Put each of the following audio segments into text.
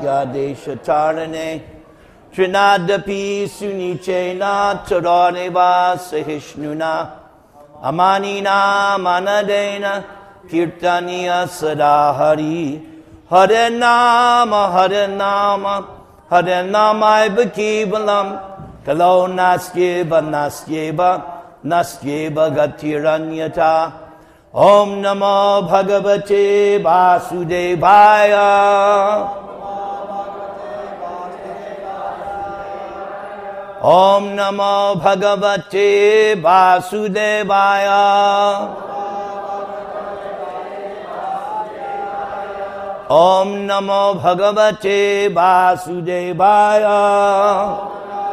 Yasya Desha Tarane Trinadapi Sunichena Taraneva Sahishnuna Amanina Manadena Kirtaniya Sadahari Hare Nama Hare Nama Ibakibalam Kalo Nasyeba Gatiranyata Om Namo Bhagavate Vasudevaya Om Namo Bhagavate Vasudevaya Om Namo Bhagavate Vasudevaya.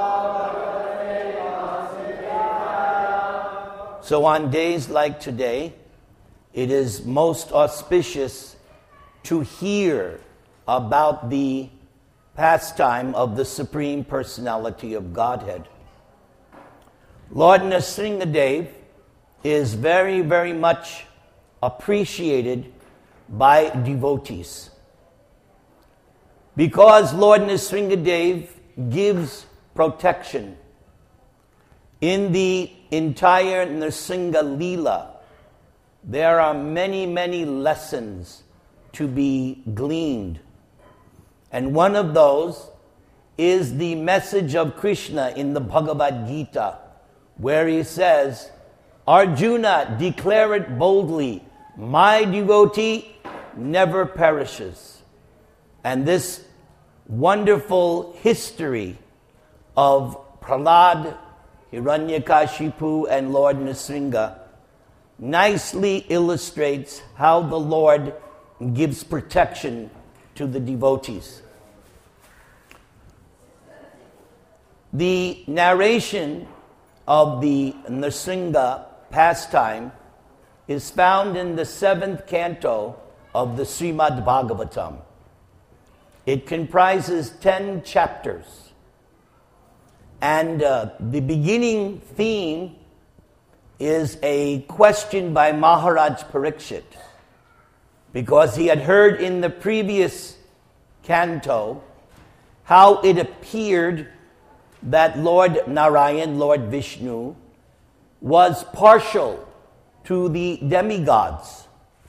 So on days like today, it is most auspicious to hear about the pastime of the Supreme Personality of Godhead. Lord Nrsingadev is very, very much appreciated by devotees. Because Lord Nrsingadev gives protection in the entire Nrsinga Leela, there are many, many lessons to be gleaned. And one of those is the message of Krishna in the Bhagavad Gita, where he says, Arjuna, declare it boldly, my devotee never perishes. And this wonderful history of Prahlad, Hiranyakashipu, and Lord Nrsinga nicely illustrates how the Lord gives protection to the devotees. The narration of the Nrsinga pastime is found in the 7th canto of the Srimad Bhagavatam. It comprises 10 chapters. And the beginning theme is a question by Maharaj Parikshit, because he had heard in the previous canto how it appeared that Lord Narayan, Lord Vishnu, was partial to the demigods.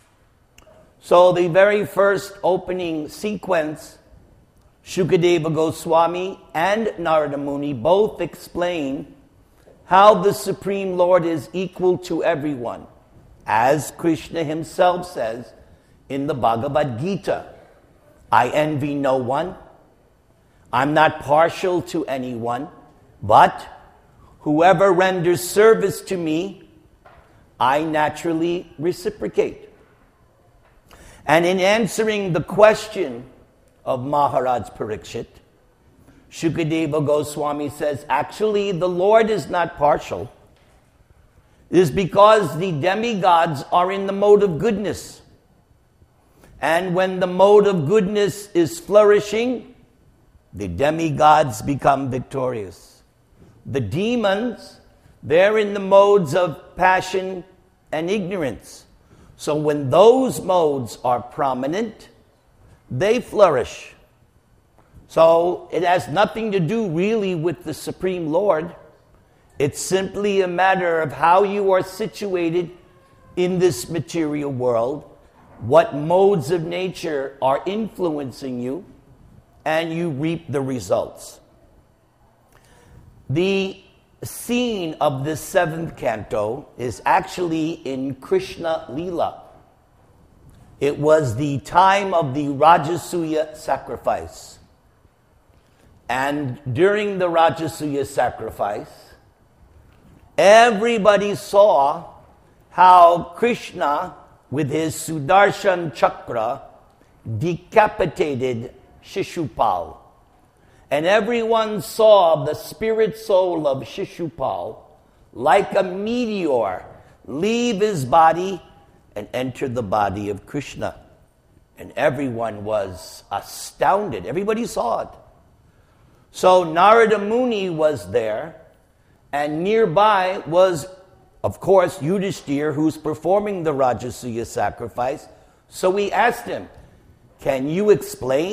So the very first opening sequence, Shukadeva Goswami and Narada Muni both explain how the Supreme Lord is equal to everyone, as Krishna himself says in the Bhagavad Gita. I envy no one, I'm not partial to anyone, but whoever renders service to me, I naturally reciprocate. And in answering the question of Maharaj Parikshit, Shukadeva Goswami says, actually, the Lord is not partial. It is because the demigods are in the mode of goodness. And when the mode of goodness is flourishing, the demigods become victorious. The demons, they're in the modes of passion and ignorance. So when those modes are prominent, they flourish. So it has nothing to do really with the Supreme Lord. It's simply a matter of how you are situated in this material world, what modes of nature are influencing you, and you reap the results. The scene of this 7th canto is actually in Krishna Leela. It was the time of the Rajasuya sacrifice. And during the Rajasuya sacrifice, everybody saw how Krishna, with his Sudarshan Chakra, decapitated Shishupal. And everyone saw the spirit soul of Shishupal, like a meteor, leave his body and enter the body of Krishna. And everyone was astounded. Everybody saw it. So Narada Muni was there, and nearby was, of course, Yudhishthir, who's performing the Rajasuya sacrifice. So we asked him, can you explain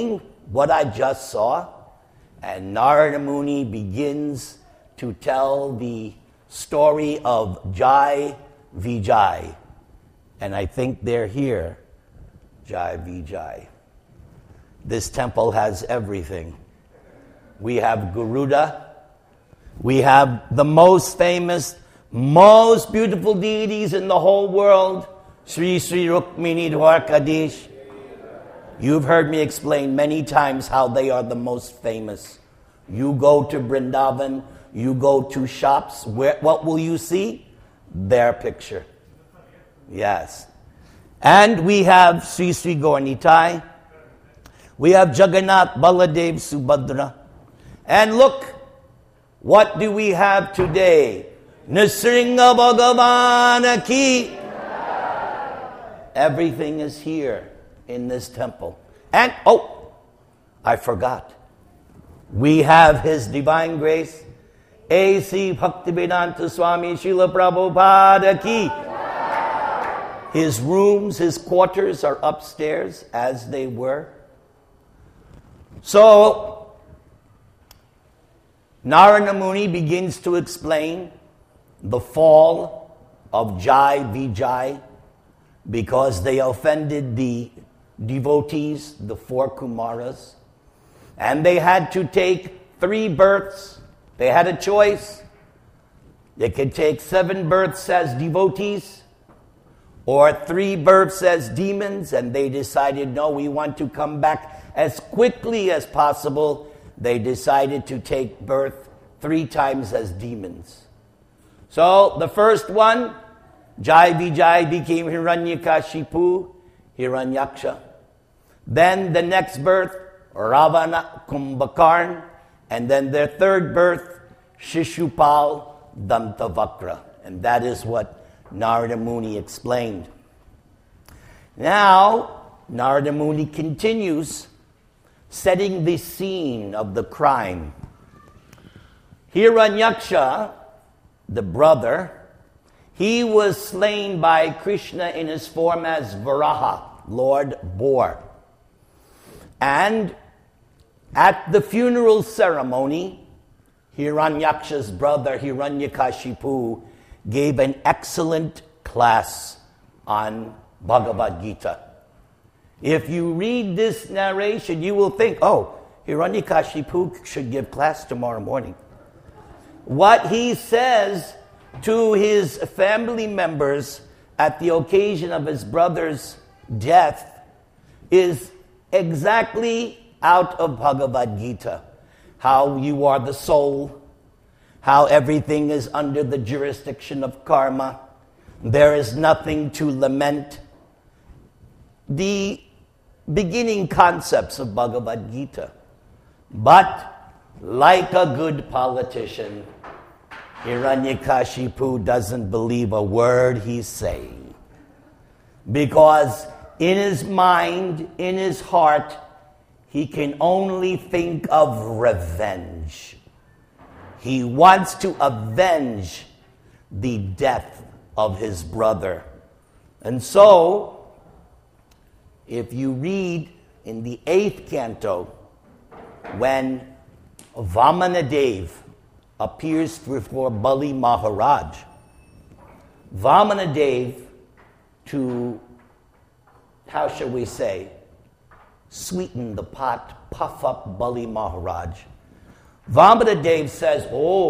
what I just saw? And Narada Muni begins to tell the story of Jai Vijay. And I think they're here. Jai Vijay. This temple has everything. We have Garuda. We have the most famous, most beautiful deities in the whole world. Sri Sri Rukmini Dwarkadish. You've heard me explain many times how they are the most famous. You go to Vrindavan, you go to shops, what will you see? Their picture. Yes. And we have Sri Sri Gaurnitai. We have Jagannath, Baladev, Subhadra. And look, what do we have today? Nrsimha Bhagavan Ki. Everything is here in this temple. And, I forgot. We have His Divine Grace, A.C. Bhaktivedanta Swami Srila Prabhupada Ki. His rooms, his quarters are upstairs as they were. So, Narada Muni begins to explain the fall of Jai Vijay because they offended the devotees, the 4 Kumaras, and they had to take 3 births. They had a choice. They could take 7 births as devotees or 3 births as demons, and they decided, no, we want to come back as quickly as possible. They decided to take birth 3 times as demons. So the first one, Jai Vijay became Hiranyakashipu, Hiranyaksha. Then the next birth, Ravana, Kumbhakarna. And then their third birth, Shishupal, Dantavakra. And that is what Narada Muni explained. Now, Narada Muni continues setting the scene of the crime. Hiranyaksha, the brother, he was slain by Krishna in his form as Varaha, Lord Boar. And at the funeral ceremony, Hiranyaksha's brother, Hiranyakashipu, gave an excellent class on Bhagavad Gita. If you read this narration, you will think, Hiranyakashipu should give class tomorrow morning. What he says to his family members at the occasion of his brother's death is exactly out of Bhagavad Gita. How you are the soul, how everything is under the jurisdiction of karma, there is nothing to lament. The beginning concepts of Bhagavad Gita. But like a good politician, Hiranyakashipu doesn't believe a word he's saying. Because in his mind, in his heart, he can only think of revenge. He wants to avenge the death of his brother. And so, if you read in the 8th canto, when Vamanadev appears before Bali Maharaj, Vamanadev, to, how shall we say, sweeten the pot, puff up Bali Maharaj. Vamanadev says,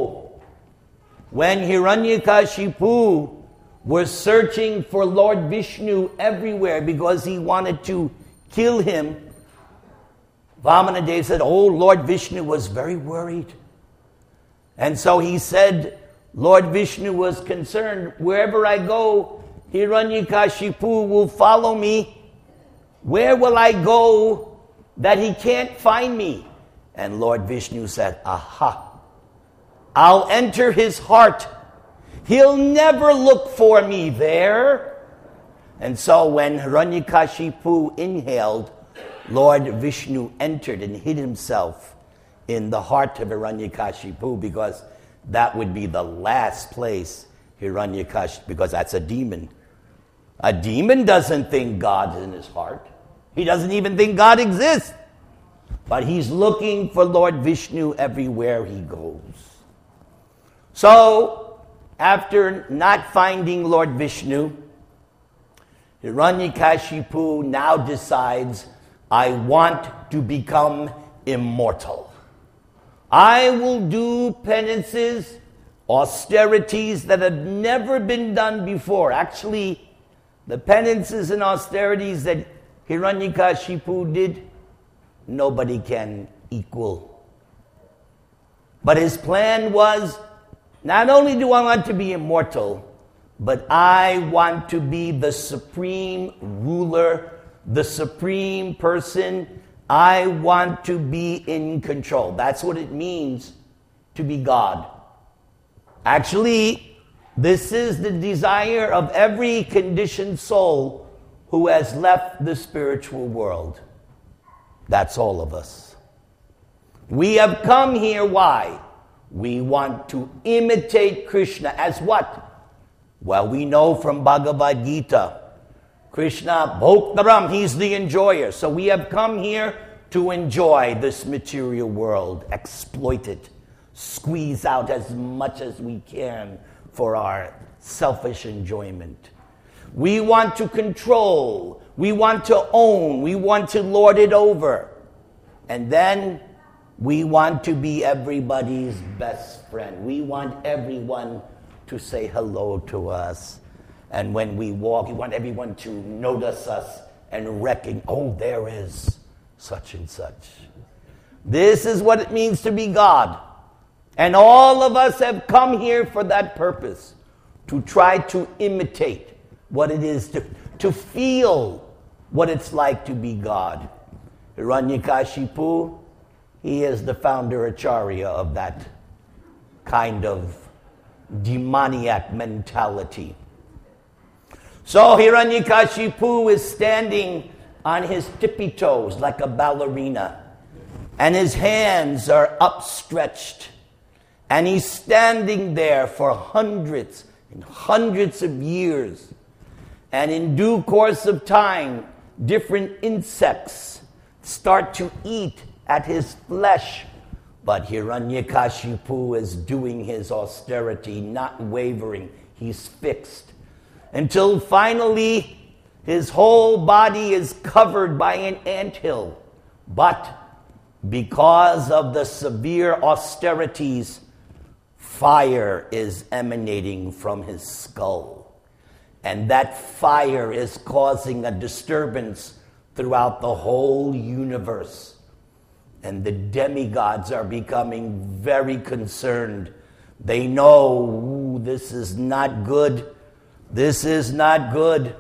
when Hiranyakashipu was searching for Lord Vishnu everywhere because he wanted to kill him, Vamanadev said, Lord Vishnu was very worried. And so he said, Lord Vishnu was concerned, wherever I go, Hiranyakashipu will follow me. Where will I go that he can't find me? And Lord Vishnu said, I'll enter his heart. He'll never look for me there. And so when Hiranyakashipu inhaled, Lord Vishnu entered and hid himself in the heart of Hiranyakashipu, because that would be the last place Hiranyakashipu, because that's a demon. A demon doesn't think God is in his heart. He doesn't even think God exists. But he's looking for Lord Vishnu everywhere he goes. So, after not finding Lord Vishnu, Hiranyakashipu now decides, I want to become immortal. I will do penances, austerities that have never been done before. Actually, the penances and austerities that Hiranyakashipu did, nobody can equal. But his plan was, not only do I want to be immortal, but I want to be the supreme ruler, the supreme person. I want to be in control. That's what it means to be God. Actually, this is the desire of every conditioned soul who has left the spiritual world. That's all of us. We have come here, why? We want to imitate Krishna as what? Well, we know from Bhagavad Gita, Krishna, Bhoktaram, he's the enjoyer. So we have come here to enjoy this material world, exploit it, squeeze out as much as we can for our selfish enjoyment. We want to control, we want to own, we want to lord it over. And then we want to be everybody's best friend. We want everyone to say hello to us. And when we walk, we want everyone to notice us and reckon, oh, there is such and such. This is what it means to be God. And all of us have come here for that purpose, to try to imitate what it is, to feel what it's like to be God. Hiranyakashipu, he is the founder acharya of that kind of demoniac mentality. So Hiranyakashipu is standing on his tippy toes like a ballerina, and his hands are upstretched, and he's standing there for hundreds and hundreds of years. And in due course of time, different insects start to eat at his flesh. But Hiranyakashipu is doing his austerity, not wavering. He's fixed. Until finally, his whole body is covered by an anthill. But because of the severe austerities, fire is emanating from his skull. And that fire is causing a disturbance throughout the whole universe. And the demigods are becoming very concerned. They know, this is not good. This is not good.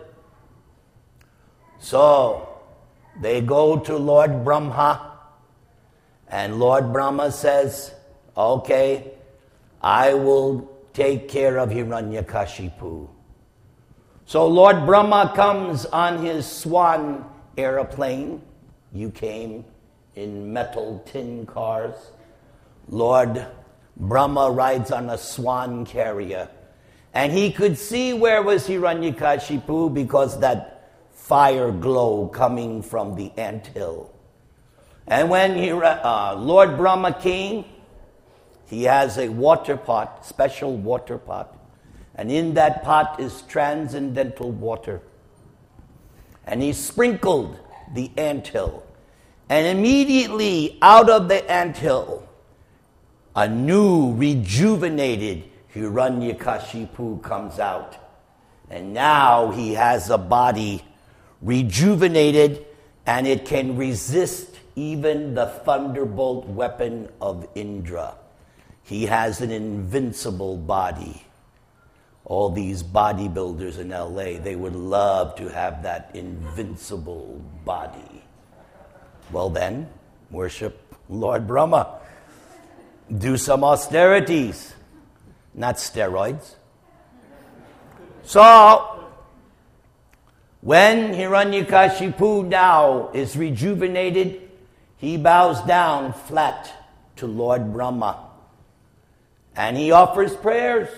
So they go to Lord Brahma, and Lord Brahma says, okay, I will take care of Hiranyakashipu. So Lord Brahma comes on his swan aeroplane. You came in metal tin cars. Lord Brahma rides on a swan carrier. And he could see where was Hiranyakashipu because that fire glow coming from the anthill. And when Lord Brahma came, he has a water pot, special water pot. And in that pot is transcendental water. And he sprinkled the anthill. And immediately out of the anthill, a new, rejuvenated Hiranyakashipu comes out. And now he has a body rejuvenated, and it can resist even the thunderbolt weapon of Indra. He has an invincible body. All these bodybuilders in LA, they would love to have that invincible body. Well then, worship Lord Brahma. Do some austerities, not steroids. So, when Hiranyakashipu now is rejuvenated, he bows down flat to Lord Brahma. And he offers prayers.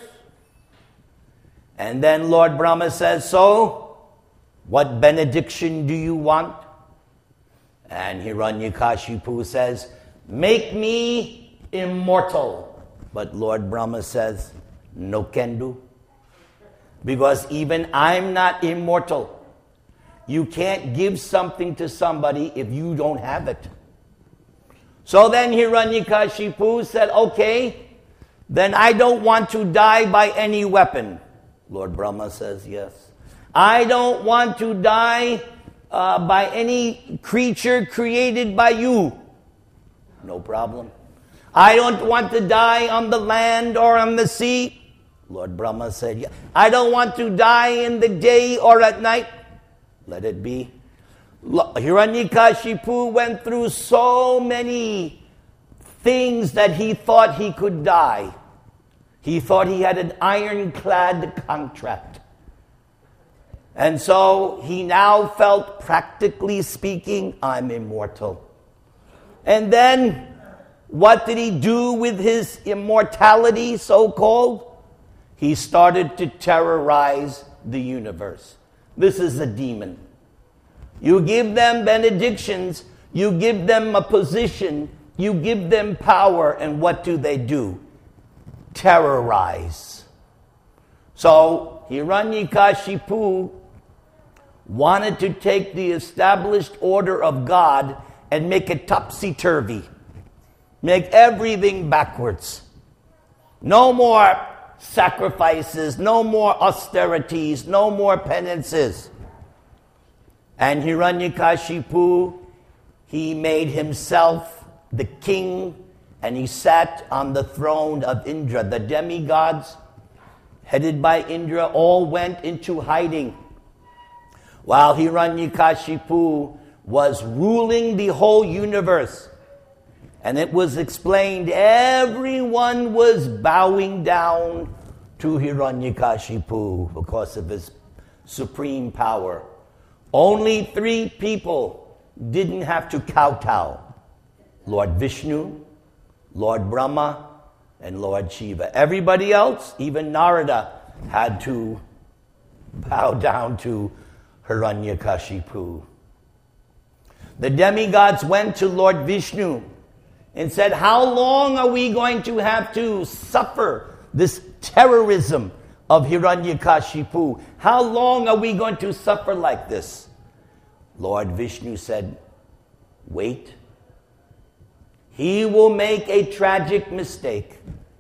And then Lord Brahma says, so, what benediction do you want? And Hiranyakashipu says, make me immortal. But Lord Brahma says, no can do. Because even I'm not immortal. You can't give something to somebody if you don't have it. So then Hiranyakashipu said, okay, then I don't want to die by any weapon. Lord Brahma says, yes. I don't want to die by any creature created by you. No problem. I don't want to die on the land or on the sea. Lord Brahma said, yeah. I don't want to die in the day or at night. Let it be. Hiranyakashipu went through so many things that he thought he could die. He thought he had an ironclad contract. And so he now felt, practically speaking, I'm immortal. And then, what did he do with his immortality, so-called? He started to terrorize the universe. This is a demon. You give them benedictions, you give them a position, you give them power, and what do? Terrorize. So, Hiranyakashipu wanted to take the established order of God and make it topsy-turvy. Make everything backwards. No more sacrifices, no more austerities, no more penances. And Hiranyakashipu, he made himself the king, and he sat on the throne of Indra. The demigods, headed by Indra, all went into hiding, while Hiranyakashipu was ruling the whole universe. And it was explained everyone was bowing down to Hiranyakashipu because of his supreme power. Only 3 people didn't have to kowtow. Lord Vishnu, Lord Brahma, and Lord Shiva. Everybody else, even Narada, had to bow down to Hiranyakashipu. The demigods went to Lord Vishnu and said, how long are we going to have to suffer this terrorism of Hiranyakashipu? How long are we going to suffer like this? Lord Vishnu said, wait. He will make a tragic mistake.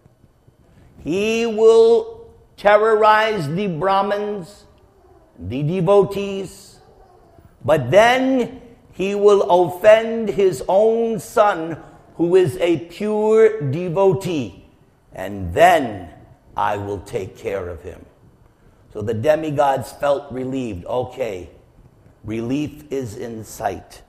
He will terrorize the Brahmins, the devotees, but then he will offend his own son, who is a pure devotee, and then I will take care of him. So the demigods felt relieved. Okay, relief is in sight.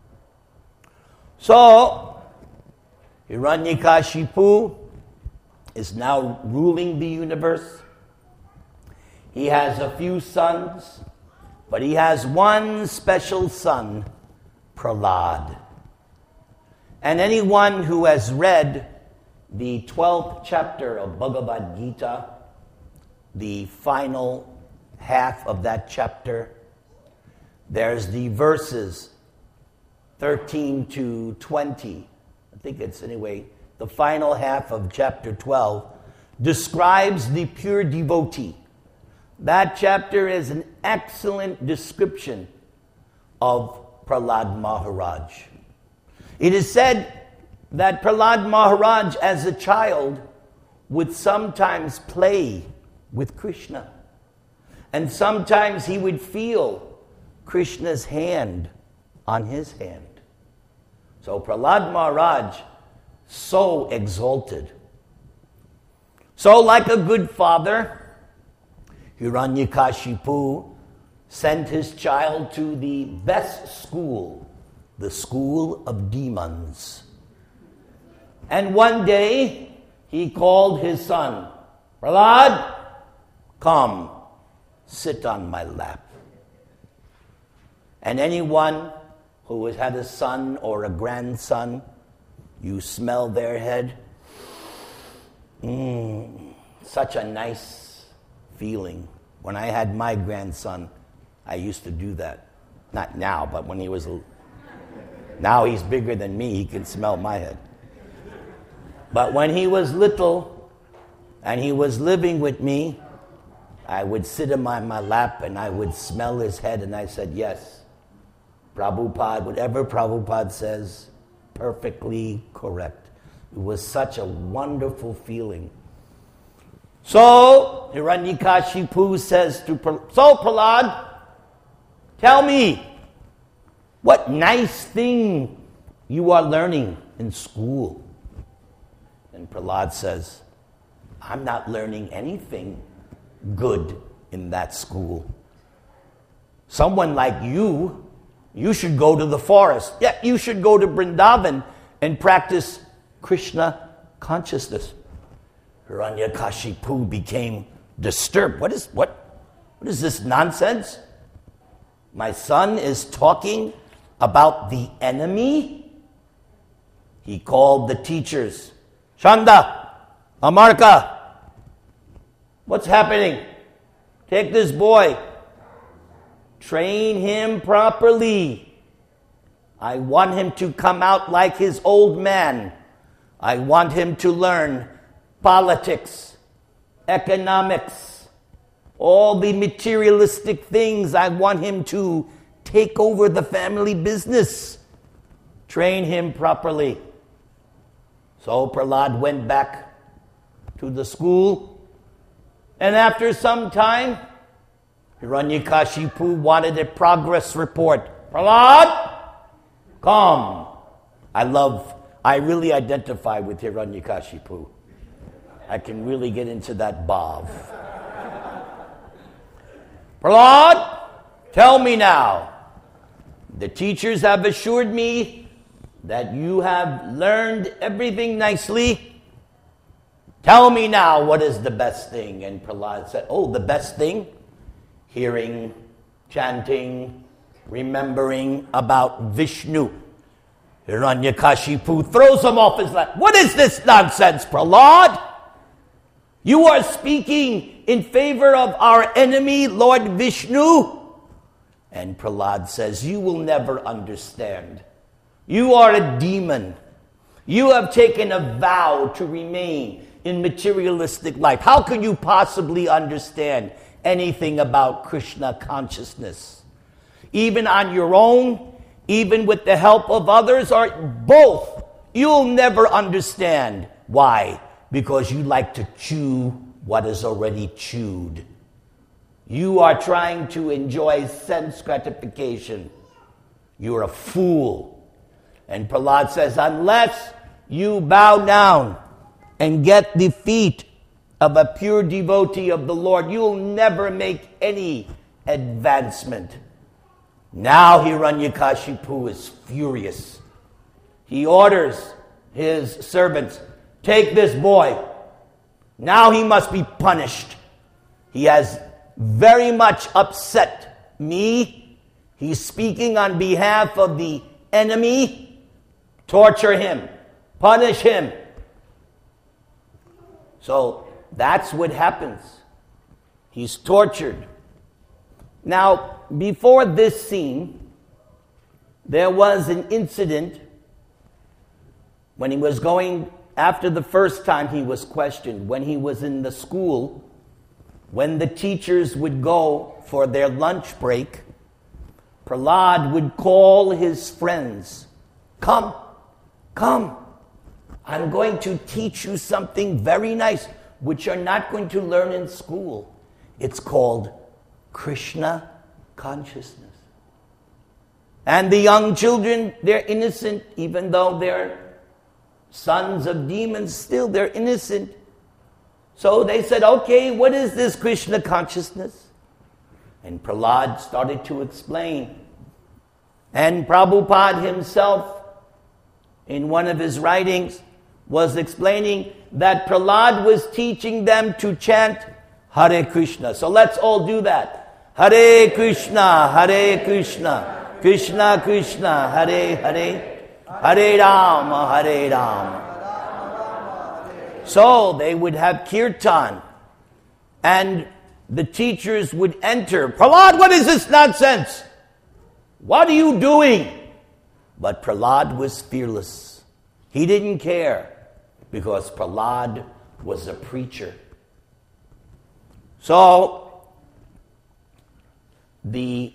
So, Hiranyakashipu is now ruling the universe. He has a few sons, but he has one special son, Prahlad. And anyone who has read the 12th chapter of Bhagavad Gita, the final half of that chapter, there's the verses 13 to 20. I think it's, anyway, the final half of chapter 12 describes the pure devotee. That chapter is an excellent description of Prahlad Maharaj. It is said that Prahlad Maharaj, as a child, would sometimes play with Krishna. And sometimes he would feel Krishna's hand on his hand. So Prahlad Maharaj, so exalted. So like a good father, Hiranyakashipu sent his child to the best school, the school of demons. And one day, he called his son, Prahlad, come, sit on my lap. And anyone who has had a son or a grandson, you smell their head. Such a nice feeling. When I had my grandson, I used to do that. Not now, but when he was Now he's bigger than me. He can smell my head. But when he was little and he was living with me, I would sit him on my lap and I would smell his head, and I said, yes, Prabhupada, whatever Prabhupada says, perfectly correct. It was such a wonderful feeling. So Hiranyakashipu says to Prahlad, tell me, what nice thing you are learning in school? And Prahlad says, I'm not learning anything good in that school. Someone like you should go to the forest. Yeah, you should go to Vrindavan and practice Krishna consciousness. Hiranyakashipu became disturbed. What is this nonsense? My son is talking about the enemy? He called the teachers. Chanda, Amarka, what's happening? Take this boy. Train him properly. I want him to come out like his old man. I want him to learn politics, economics, all the materialistic things. I want him to take over the family business. Train him properly. So Prahlad went back to the school, and after some time, Hiranyakashipu wanted a progress report. Prahlad, come. I really identify with Hiranyakashipu. I can really get into that bhav. Prahlad, tell me now. The teachers have assured me that you have learned everything nicely. Tell me now, what is the best thing? And Prahlad said, the best thing? Hearing, chanting, remembering about Vishnu. Hiranyakashipu throws him off his lap. What is this nonsense, Prahlad? You are speaking in favor of our enemy, Lord Vishnu? And Prahlad says, you will never understand. You are a demon. You have taken a vow to remain in materialistic life. How can you possibly understand anything about Krishna consciousness? Even on your own, even with the help of others, or both, you'll never understand. Why? Because you like to chew what is already chewed. You are trying to enjoy sense gratification. You're a fool. And Prahlad says, unless you bow down and get the feet of a pure devotee of the Lord, you'll never make any advancement. Now Hiranyakashipu is furious. He orders his servants, take this boy. Now he must be punished. He has very much upset me. He's speaking on behalf of the enemy. Torture him. Punish him. So that's what happens. He's tortured. Now, before this scene, there was an incident when he was going, after the first time he was questioned, when he was in the school, when the teachers would go for their lunch break, Prahlad would call his friends. Come, I'm going to teach you something very nice, which you're not going to learn in school. It's called Krishna consciousness. And the young children, they're innocent, even though they're sons of demons, still they're innocent. So they said, okay, what is this Krishna consciousness? And Prahlad started to explain. And Prabhupada himself, in one of his writings, was explaining that Prahlad was teaching them to chant Hare Krishna. So let's all do that. Hare Krishna, Krishna Krishna, Hare Hare, Hare Rama, Hare Rama. So they would have kirtan, and the teachers would enter. Prahlad, what is this nonsense? What are you doing? But Prahlad was fearless. He didn't care because Prahlad was a preacher. So, the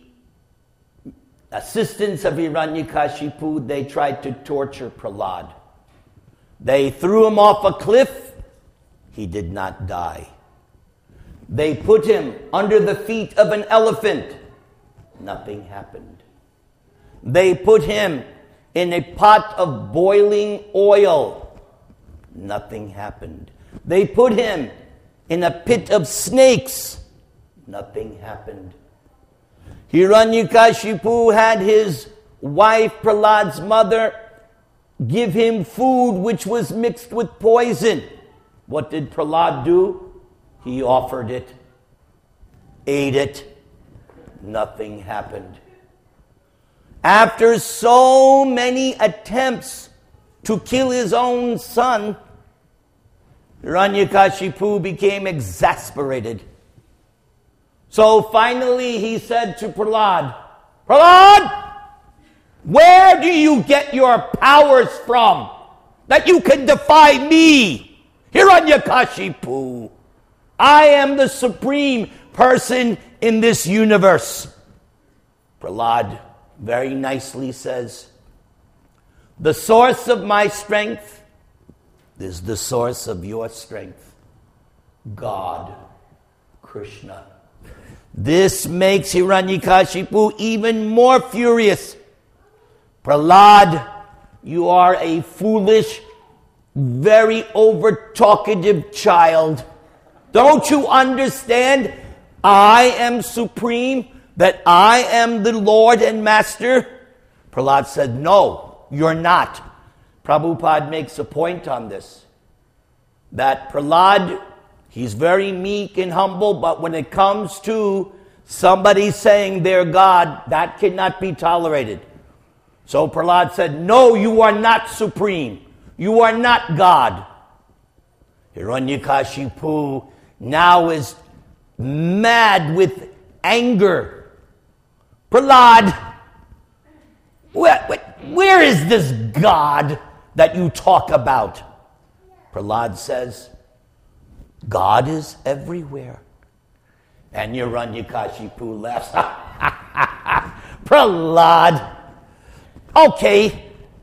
assistants of Hiranyakashipu, they tried to torture Prahlad. They threw him off a cliff. He did not die. They put him under the feet of an elephant. Nothing happened. They put him in a pot of boiling oil. Nothing happened. They put him in a pit of snakes. Nothing happened. Hiranyakashipu had his wife, Prahlad's mother, give him food which was mixed with poison. What did Prahlad do? He offered it, ate it. Nothing happened. After so many attempts to kill his own son, Hiranyakashipu became exasperated. So finally he said to Prahlad, Prahlad, where do you get your powers from that you can defy me, Hiranyakashipu? I am the supreme person in this universe. Prahlad very nicely says, the source of my strength is the source of your strength, God, Krishna. This makes Hiranyakashipu even more furious. Prahlad, you are a foolish, very over-talkative child. Don't you understand? I am supreme, that I am the Lord and Master? Prahlad said, no, you're not. Prabhupada makes a point on this, that Prahlad, he's very meek and humble, but when it comes to somebody saying they're God, that cannot be tolerated. So Prahlad said, no, you are not supreme. You are not God. Hiranyakashipu now is mad with anger. Prahlad, where is this God that you talk about? Prahlad says, God is everywhere. And Hiranyakashipu laughs. Prahlad, okay,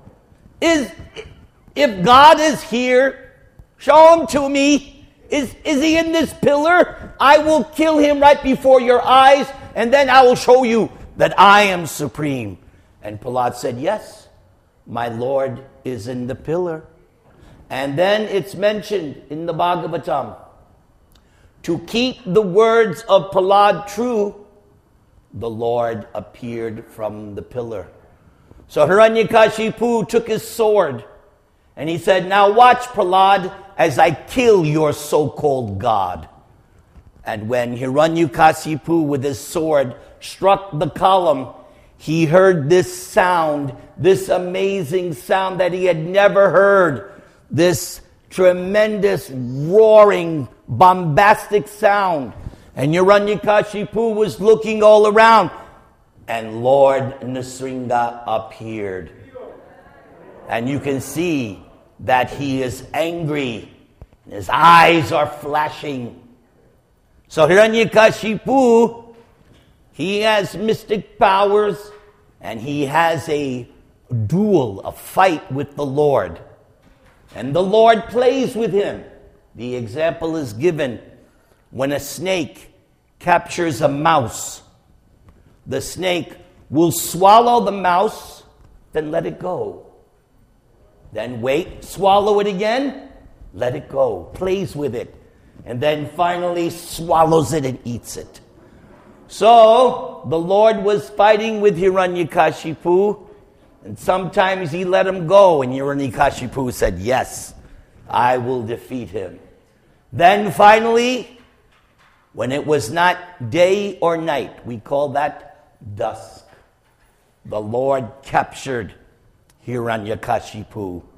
if God is here, show him to me. Is he in this pillar? I will kill him right before your eyes, and then I will show you that I am supreme. And Prahlad said, yes, my Lord is in the pillar. And then it's mentioned in the Bhagavatam, to keep the words of Prahlad true, the Lord appeared from the pillar. So Hiranyakashipu took his sword, and he said, now watch, Prahlad, as I kill your so-called God. And when Hiranyakashipu with his sword struck the column, he heard this sound, this amazing sound that he had never heard, this tremendous roaring, bombastic sound. And Hiranyakashipu was looking all around, and Lord Nrsimha appeared. And you can see that he is angry. His eyes are flashing. So Hiranyakashipu, he has mystic powers, and he has a duel, a fight with the Lord. And the Lord plays with him. The example is given when a snake captures a mouse. The snake will swallow the mouse, then let it go. Then wait, swallow it again, let it go, plays with it, and then finally swallows it and eats it. So the Lord was fighting with Hiranyakashipu, and sometimes he let him go, and Hiranyakashipu said, yes, I will defeat him. Then finally, when it was not day or night, we call that dusk, the Lord captured Hiranyakashipu.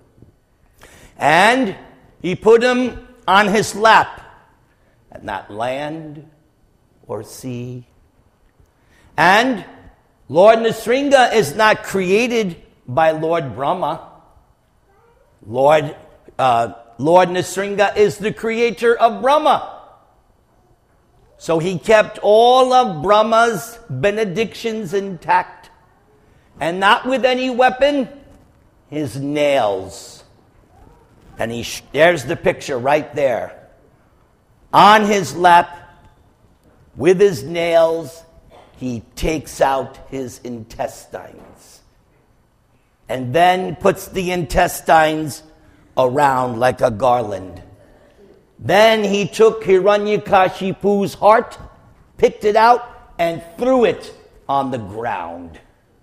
And he put him on his lap, and not land or sea. And Lord Nrsimha is not created by Lord Brahma. Lord Nrsinga is the creator of Brahma. So he kept all of Brahma's benedictions intact. And not with any weapon, his nails. And there's the picture right there. On his lap, with his nails, he takes out his intestines. And then puts the intestines around like a garland. Then he took Hiranyakashipu's heart, picked it out, and threw it on the ground.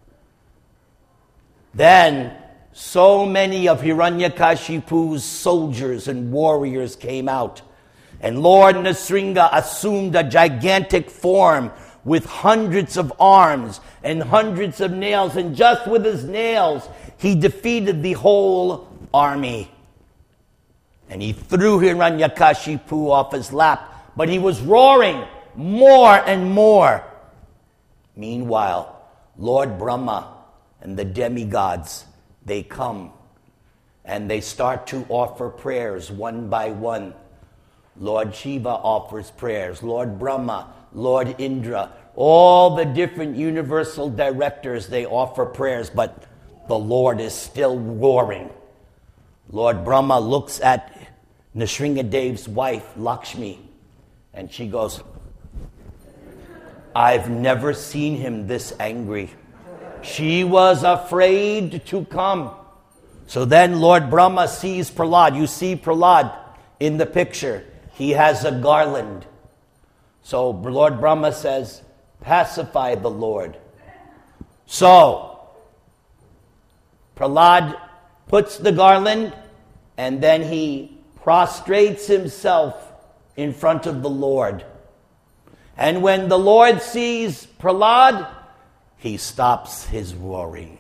Then so many of Hiranyakashipu's soldiers and warriors came out, and Lord Nrsinga assumed a gigantic form with hundreds of arms and hundreds of nails, and just with his nails, he defeated the whole army. And he threw Hiranyakashipu off his lap, but he was roaring more and more. Meanwhile, Lord Brahma and the demigods, they come and they start to offer prayers one by one. Lord Shiva offers prayers, Lord Brahma, Lord Indra, all the different universal directors, they offer prayers, but the Lord is still roaring. Lord Brahma looks at Nrsingadev's wife, Lakshmi, and she goes, I've never seen him this angry. She was afraid to come. So then Lord Brahma sees Prahlad. You see Prahlad in the picture. He has a garland. So Lord Brahma says, pacify the Lord. So Prahlad puts the garland, and then he prostrates himself in front of the Lord. And when the Lord sees Prahlad, he stops his roaring.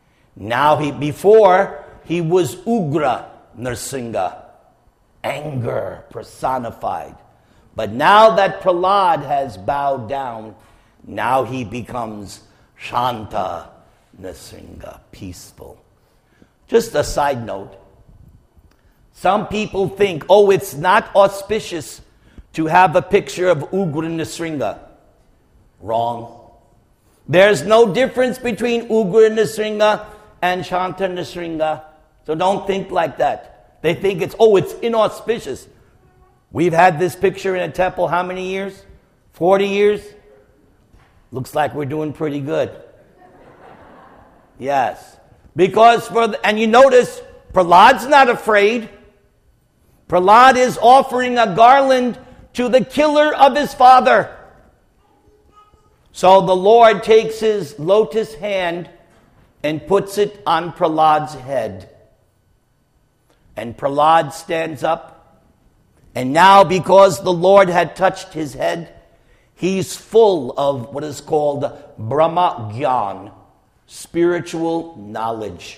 Before he was Ugra Nrsinga, anger personified. But now that Prahlad has bowed down, now he becomes Shanta Nrsinga, peaceful. Just a side note. Some people think, it's not auspicious to have a picture of Ugra Nrsinga. Wrong. There's no difference between Ugra Nrsinga and Shanta Nrsinga. So don't think like that. They think it's inauspicious. We've had this picture in a temple how many years? 40 years? Looks like we're doing pretty good. Yes. And you notice, Prahlad's not afraid. Prahlad is offering a garland to the killer of his father. So the Lord takes his lotus hand and puts it on Prahlad's head. And Prahlad stands up. And now, because the Lord had touched his head, he's full of what is called Brahma Gyan, spiritual knowledge.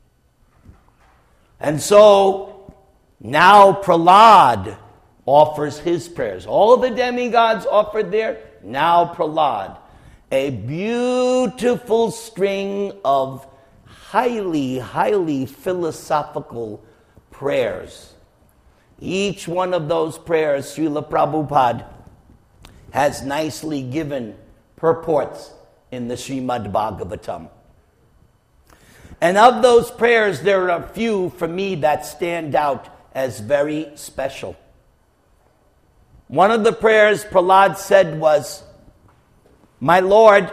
And so now Prahlad offers his prayers. All the demigods offered there. Now Prahlad. A beautiful string of highly, highly philosophical prayers. Each one of those prayers, Srila Prabhupada has nicely given purports in the Srimad Bhagavatam. And of those prayers, there are a few for me that stand out as very special. One of the prayers Prahlad said was, My Lord,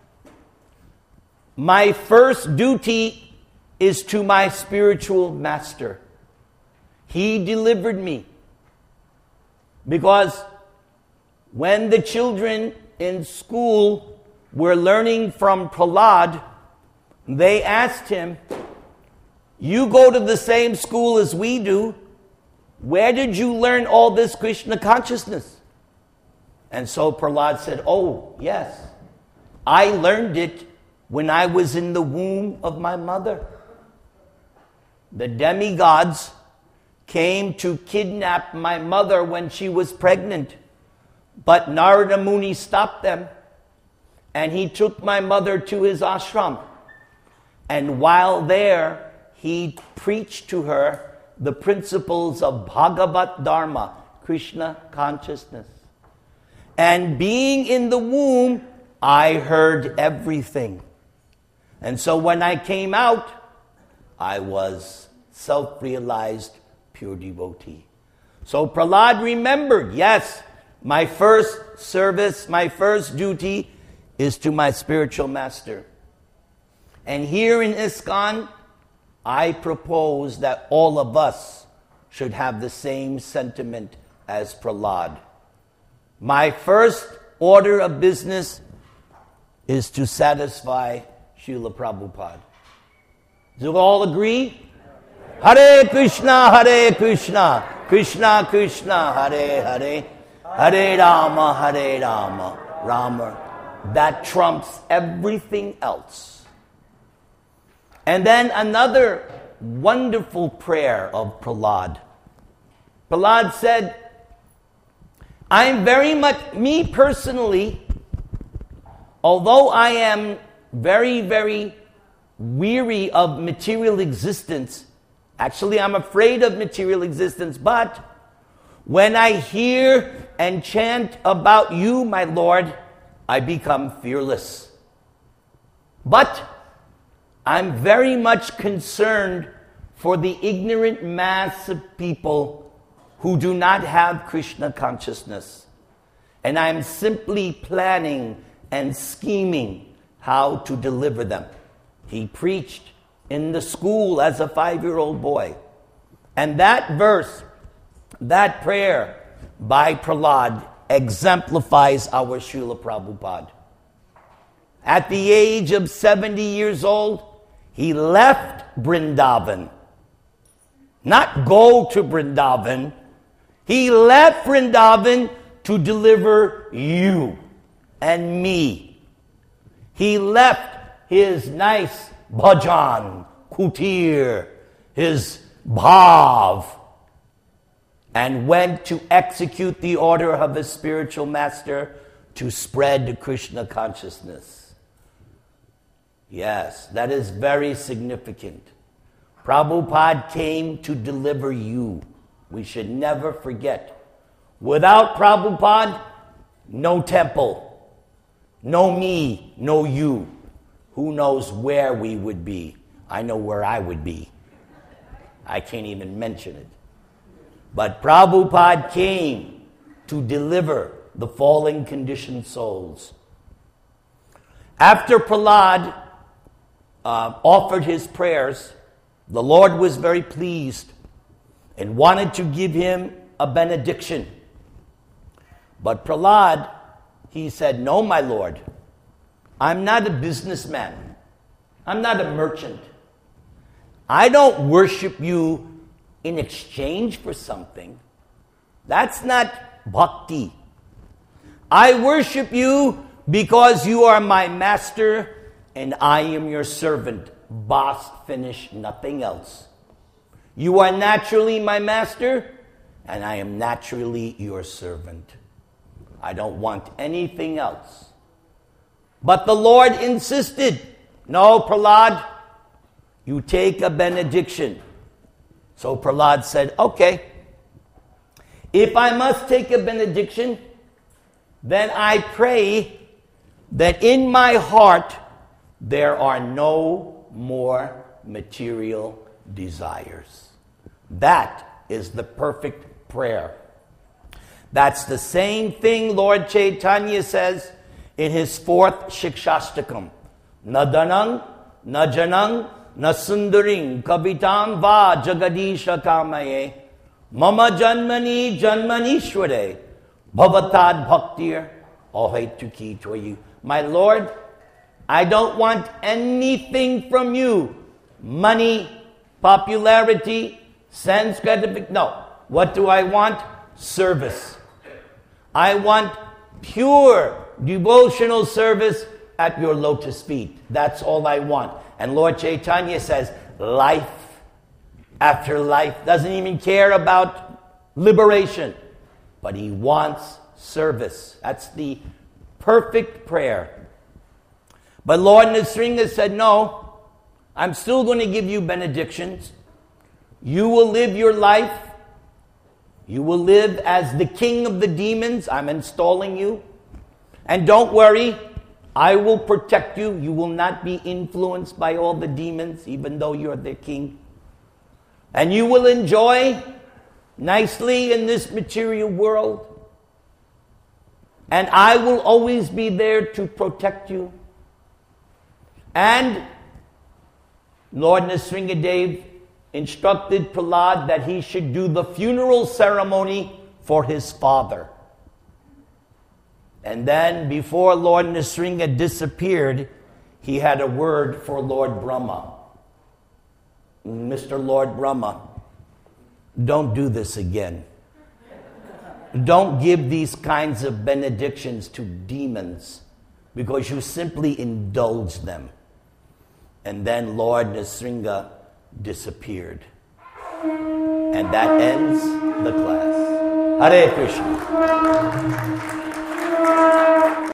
my first duty is to my spiritual master. He delivered me. Because when the children in school were learning from Prahlad, they asked him, you go to the same school as we do. Where did you learn all this Krishna consciousness? And so Prahlad said, yes, I learned it when I was in the womb of my mother. The demigods came to kidnap my mother when she was pregnant, but Narada Muni stopped them, and he took my mother to his ashram. And while there, he preached to her the principles of Bhagavat Dharma, Krishna consciousness. And being in the womb, I heard everything. And so when I came out, I was self-realized pure devotee. So Prahlad remembered, yes, my first service, my first duty is to my spiritual master. And here in ISKCON, I propose that all of us should have the same sentiment as Prahlad. My first order of business is to satisfy Srila Prabhupada. Do you all agree? Hare Krishna, Krishna Krishna, Hare Hare, Hare Rama, Rama. That trumps everything else. And then another wonderful prayer of Prahlad. Prahlad said, I'm very much, me personally, although I am very, very weary of material existence, actually I'm afraid of material existence, but when I hear and chant about you, my Lord, I become fearless. But I'm very much concerned for the ignorant mass of people who do not have Krishna consciousness. And I'm simply planning and scheming how to deliver them. He preached in the school as a 5-year-old boy. And that verse, that prayer by Prahlad exemplifies our Srila Prabhupada. At the age of 70 years old, he left Vrindavan. Not go to Vrindavan. He left Vrindavan to deliver you and me. He left his nice bhajan, kutir, his bhav, and went to execute the order of his spiritual master to spread Krishna consciousness. Yes, that is very significant. Prabhupada came to deliver you. We should never forget. Without Prabhupada, no temple, no me, no you. Who knows where we would be? I know where I would be. I can't even mention it. But Prabhupada came to deliver the fallen conditioned souls. After Prahlad offered his prayers, the Lord was very pleased and wanted to give him a benediction. But Prahlad, he said, no, my Lord, I'm not a businessman. I'm not a merchant. I don't worship you in exchange for something. That's not bhakti. I worship you because you are my master and I am your servant. Boss, finish, nothing else. You are naturally my master and I am naturally your servant. I don't want anything else. But the Lord insisted, no, Prahlad, you take a benediction. So Prahlad said, okay, if I must take a benediction, then I pray that in my heart there are no more material desires. That is the perfect prayer. That's the same thing Lord Chaitanya says in his 4th Shikshashtakam. Na danang, na janang, na sundaring, kavitam va jagadisha kamaye, mama janmani janmanishware, bhavatad bhaktir ahaitukhi toyu. My Lord, I don't want anything from you. Money, popularity, sense gratification. No. What do I want? Service. I want pure devotional service at your lotus feet. That's all I want. And Lord Chaitanya says, life after life, doesn't even care about liberation, but he wants service. That's the perfect prayer. But Lord Nrsinga said, no, I'm still going to give you benedictions. You will live your life. You will live as the king of the demons. I'm installing you. And don't worry, I will protect you. You will not be influenced by all the demons, even though you're the king. And you will enjoy nicely in this material world. And I will always be there to protect you. And Lord Nrsingadev instructed Prahlad that he should do the funeral ceremony for his father. And then before Lord Nrsinga disappeared, he had a word for Lord Brahma. Mr. Lord Brahma, don't do this again. Don't give these kinds of benedictions to demons because you simply indulge them. And then Lord Nrsinga disappeared. And that ends the class. Hare Krishna.